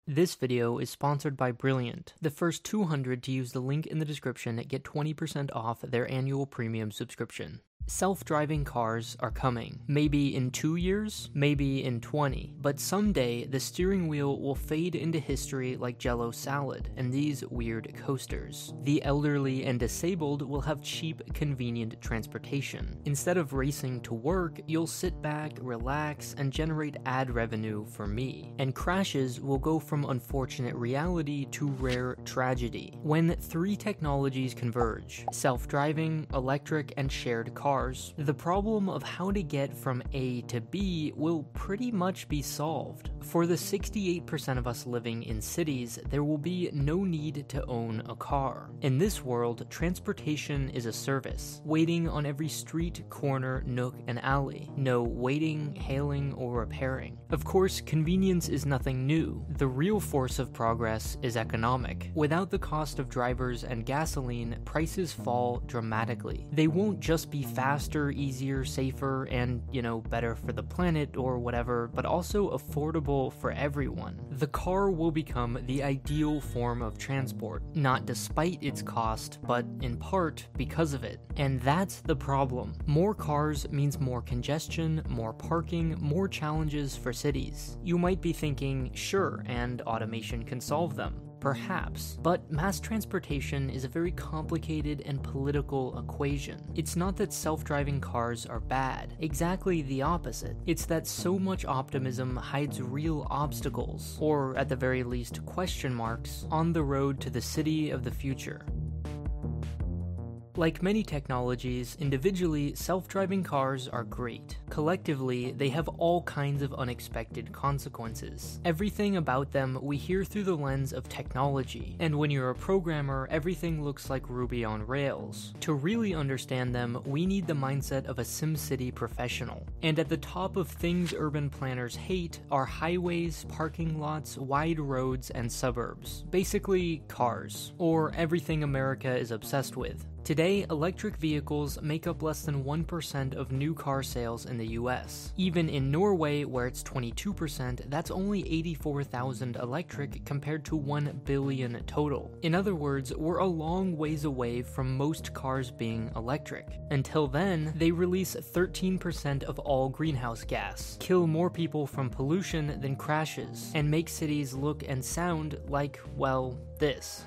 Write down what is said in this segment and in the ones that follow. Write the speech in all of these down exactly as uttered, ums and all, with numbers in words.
This video is sponsored by Brilliant. The first two hundred to use the link in the description get twenty percent off their annual premium subscription. Self-driving cars are coming. Maybe in two years, maybe in twenty. But someday, the steering wheel will fade into history like Jell-O salad and these weird coasters. The elderly and disabled will have cheap, convenient transportation. Instead of racing to work, you'll sit back, relax, and generate ad revenue for me. And crashes will go from unfortunate reality to rare tragedy. When three technologies converge, self-driving, electric, and shared cars, the problem of how to get from A to B will pretty much be solved. For the sixty-eight percent of us living in cities, there will be no need to own a car. In this world, transportation is a service, waiting on every street, corner, nook, and alley. No waiting, hailing, or repairing. Of course, convenience is nothing new. The real force of progress is economic. Without the cost of drivers and gasoline, prices fall dramatically. They won't just be faster, easier, safer, and, you know, better for the planet or whatever, but also affordable for everyone. The car will become the ideal form of transport, not despite its cost, but in part because of it. And that's the problem. More cars means more congestion, more parking, more challenges for cities. You might be thinking, sure, and automation can solve them. Perhaps, but mass transportation is a very complicated and political equation. It's not that self-driving cars are bad, exactly the opposite. It's that so much optimism hides real obstacles, or at the very least question marks, on the road to the city of the future. Like many technologies, individually, self-driving cars are great. Collectively, they have all kinds of unexpected consequences. Everything about them we hear through the lens of technology, and when you're a programmer, everything looks like Ruby on Rails. To really understand them, we need the mindset of a SimCity professional. And at the top of things urban planners hate are highways, parking lots, wide roads, and suburbs. Basically, cars, or everything America is obsessed with. Today, electric vehicles make up less than one percent of new car sales in the U S. Even in Norway, where it's twenty-two percent, that's only eighty-four thousand electric compared to one billion total. In other words, we're a long ways away from most cars being electric. Until then, they release thirteen percent of all greenhouse gas, kill more people from pollution than crashes, and make cities look and sound like, well, this.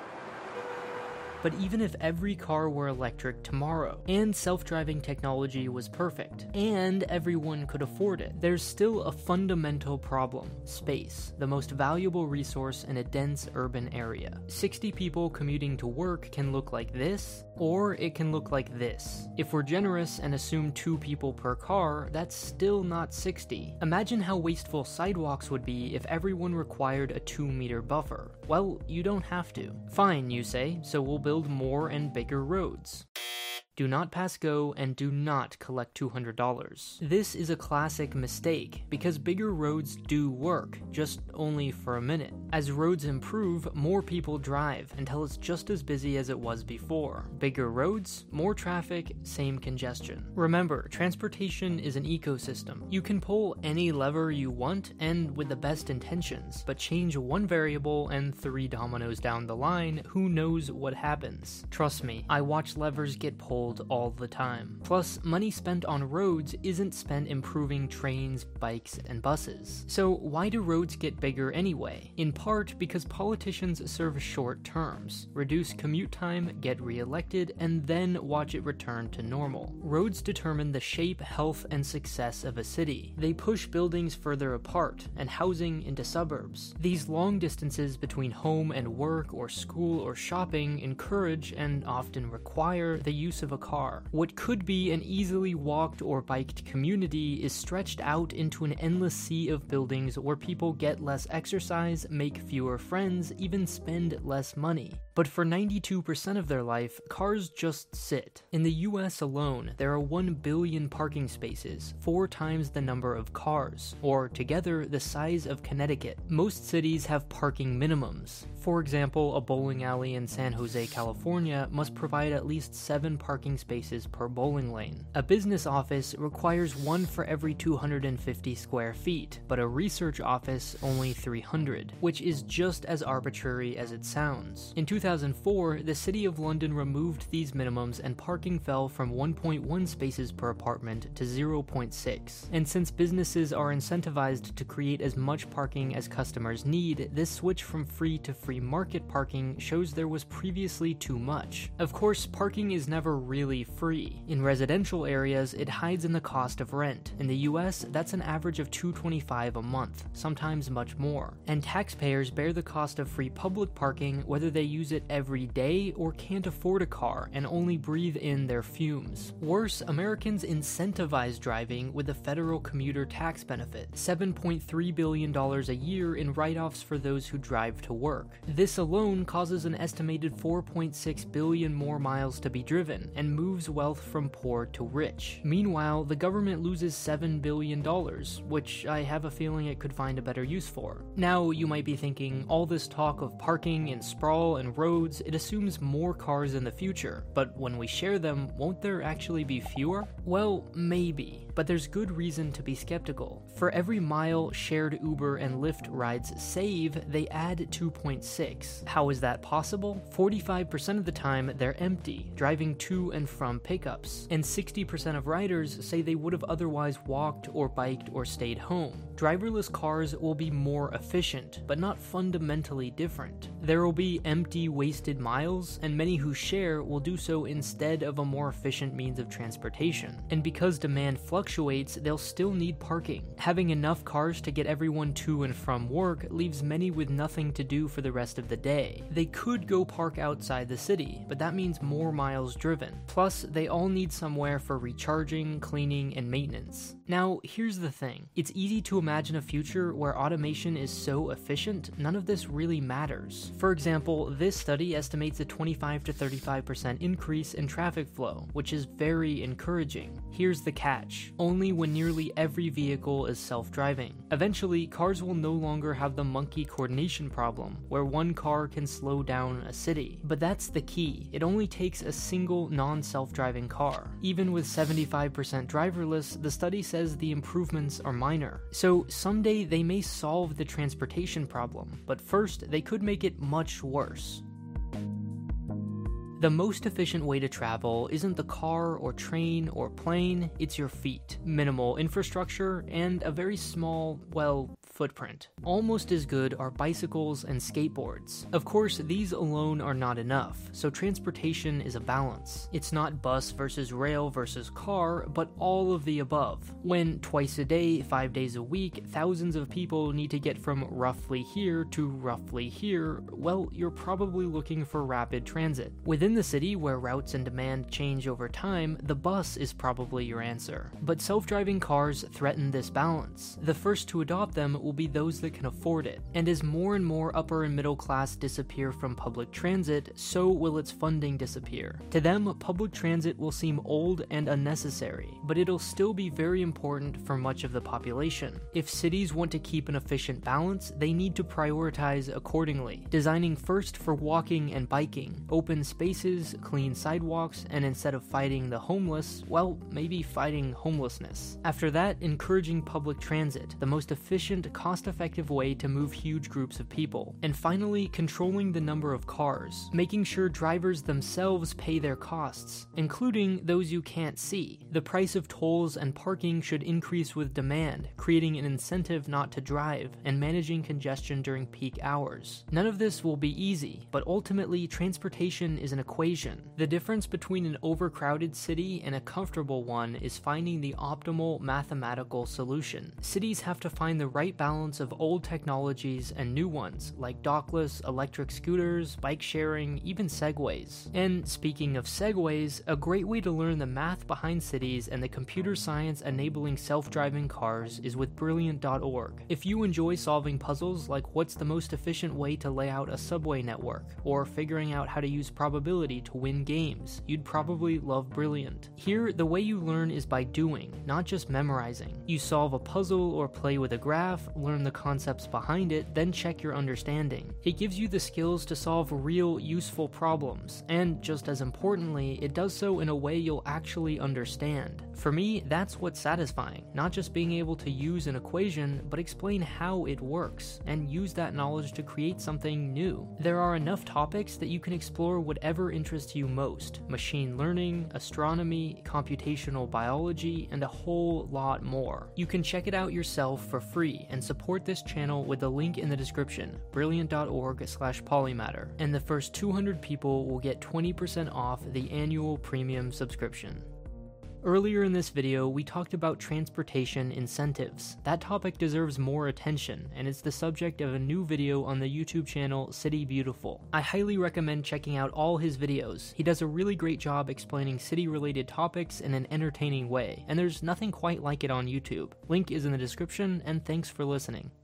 But even if every car were electric tomorrow, and self-driving technology was perfect, and everyone could afford it, there's still a fundamental problem: space, the most valuable resource in a dense urban area. sixty people commuting to work can look like this, or it can look like this. If we're generous and assume two people per car, that's still not sixty. Imagine how wasteful sidewalks would be if everyone required a two meter buffer. Well, you don't have to. Fine, you say, so we'll build more and bigger roads. Do not pass go, and do not collect two hundred dollars. This is a classic mistake, because bigger roads do work, just only for a minute. As roads improve, more people drive, until it's just as busy as it was before. Bigger roads, more traffic, same congestion. Remember, transportation is an ecosystem. You can pull any lever you want, and with the best intentions, but change one variable and three dominoes down the line, who knows what happens. Trust me, I watch levers get pulled all the time. Plus, money spent on roads isn't spent improving trains, bikes, and buses. So why do roads get bigger anyway? In part because politicians serve short terms, reduce commute time, get re-elected, and then watch it return to normal. Roads determine the shape, health, and success of a city. They push buildings further apart, and housing into suburbs. These long distances between home and work or school or shopping encourage and often require the use of a car. What could be an easily walked or biked community is stretched out into an endless sea of buildings where people get less exercise, make fewer friends, even spend less money. But for ninety-two percent of their life, cars just sit. In the U S alone, there are one billion parking spaces, four times the number of cars, or together the size of Connecticut. Most cities have parking minimums. For example, a bowling alley in San Jose, California must provide at least seven parking parking spaces per bowling lane. A business office requires one for every two hundred fifty square feet, but a research office only three hundred, which is just as arbitrary as it sounds. In two thousand four, the City of London removed these minimums and parking fell from one point one spaces per apartment to zero point six. And since businesses are incentivized to create as much parking as customers need, this switch from free to free market parking shows there was previously too much. Of course, parking is never really free. In residential areas, it hides in the cost of rent. In the U S, that's an average of two hundred twenty-five dollars a month, sometimes much more. And taxpayers bear the cost of free public parking whether they use it every day or can't afford a car and only breathe in their fumes. Worse, Americans incentivize driving with the federal commuter tax benefit, seven point three billion dollars a year in write-offs for those who drive to work. This alone causes an estimated four point six billion more miles to be driven and moves wealth from poor to rich. Meanwhile, the government loses seven billion dollars, which I have a feeling it could find a better use for. Now, you might be thinking, all this talk of parking and sprawl and roads, it assumes more cars in the future, but when we share them, won't there actually be fewer? Well, maybe, but there's good reason to be skeptical. For every mile shared Uber and Lyft rides save, they add two point six. How is that possible? forty-five percent of the time, they're empty, driving to and from pickups, and sixty percent of riders say they would have otherwise walked or biked or stayed home. Driverless cars will be more efficient, but not fundamentally different. There will be empty, wasted miles, and many who share will do so instead of a more efficient means of transportation. And because demand fluctuates, they'll still need parking. Having enough cars to get everyone to and from work leaves many with nothing to do for the rest of the day. They could go park outside the city, but that means more miles driven. Plus, they all need somewhere for recharging, cleaning, and maintenance. Now, here's the thing. It's easy to imagine a future where automation is so efficient, none of this really matters. For example, this study estimates a twenty-five to thirty-five percent increase in traffic flow, which is very encouraging. Here's the catch. Only when nearly every vehicle is self-driving. Eventually, cars will no longer have the monkey coordination problem, where one car can slow down a city. But that's the key. It only takes a single non-self-driving car. Even with seventy-five percent driverless, the study says the improvements are minor. So someday they may solve the transportation problem, but first they could make it much worse. The most efficient way to travel isn't the car or train or plane, it's your feet. Minimal infrastructure and a very small, well, footprint. Almost as good are bicycles and skateboards. Of course, these alone are not enough, so transportation is a balance. It's not bus versus rail versus car, but all of the above. When twice a day, five days a week, thousands of people need to get from roughly here to roughly here, well, you're probably looking for rapid transit. Within the city, where routes and demand change over time, the bus is probably your answer. But self-driving cars threaten this balance. The first to adopt them will be those that can afford it. And as more and more upper and middle class disappear from public transit, so will its funding disappear. To them, public transit will seem old and unnecessary, but it'll still be very important for much of the population. If cities want to keep an efficient balance, they need to prioritize accordingly, designing first for walking and biking, open spaces, clean sidewalks, and instead of fighting the homeless, well, maybe fighting homelessness. After that, encouraging public transit, the most efficient, cost-effective way to move huge groups of people. And finally, controlling the number of cars, making sure drivers themselves pay their costs, including those you can't see. The price of tolls and parking should increase with demand, creating an incentive not to drive, and managing congestion during peak hours. None of this will be easy, but ultimately, transportation is an equation. The difference between an overcrowded city and a comfortable one is finding the optimal mathematical solution. Cities have to find the right balance of old technologies and new ones, like dockless, electric scooters, bike sharing, even segways. And speaking of segways, a great way to learn the math behind cities and the computer science enabling self-driving cars is with Brilliant dot org. If you enjoy solving puzzles like what's the most efficient way to lay out a subway network, or figuring out how to use probability to win games, you'd probably love Brilliant. Here, the way you learn is by doing, not just memorizing. You solve a puzzle or play with a graph, learn the concepts behind it, then check your understanding. It gives you the skills to solve real, useful problems, and just as importantly, it does so in a way you'll actually understand. For me, that's what's satisfying, not just being able to use an equation, but explain how it works, and use that knowledge to create something new. There are enough topics that you can explore whatever interests you most: machine learning, astronomy, computational biology, and a whole lot more. You can check it out yourself for free and support this channel with the link in the description, brilliant dot org slash polymatter, and the first two hundred people will get twenty percent off the annual premium subscription. Earlier in this video, we talked about transportation incentives. That topic deserves more attention, and it's the subject of a new video on the YouTube channel City Beautiful. I highly recommend checking out all his videos. He does a really great job explaining city-related topics in an entertaining way, and there's nothing quite like it on YouTube. Link is in the description, and thanks for listening.